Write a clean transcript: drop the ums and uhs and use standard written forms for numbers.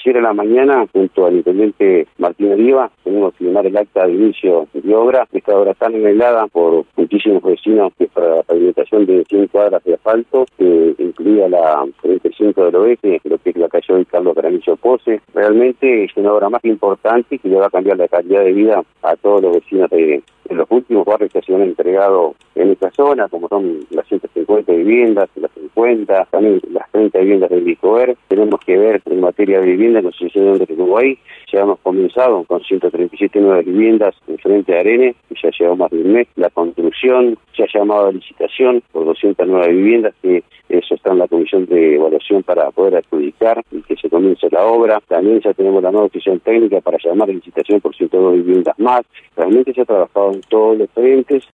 Ayer a la mañana, junto al intendente Martín Oliva, tenemos que firmar el acta de inicio de obra. Esta obra tan anhelada por muchísimos vecinos, que es para la pavimentación de 100 cuadras de asfalto, que incluía la 35 del oeste, lo que es la calle hoy Carlos Caramillo Pose. Realmente es una obra más importante que le va a cambiar la calidad de vida a todos los vecinos de los últimos barrios que se han entregado en esta zona, como son las 150 viviendas, las 50, también las 30 viviendas del Licover. Tenemos que ver en materia de vivienda, en la Asociación de Uruguay, ya hemos comenzado con 137 nuevas viviendas en frente a Arenes, que ya lleva más de un mes. La construcción se ha llamado a licitación por 200 nuevas viviendas, que eso está en la comisión de evaluación para poder adjudicar y que se comience la obra. También ya tenemos la nueva decisión técnica para llamar a licitación por 102 viviendas más. Realmente se ha trabajado en todos los frentes.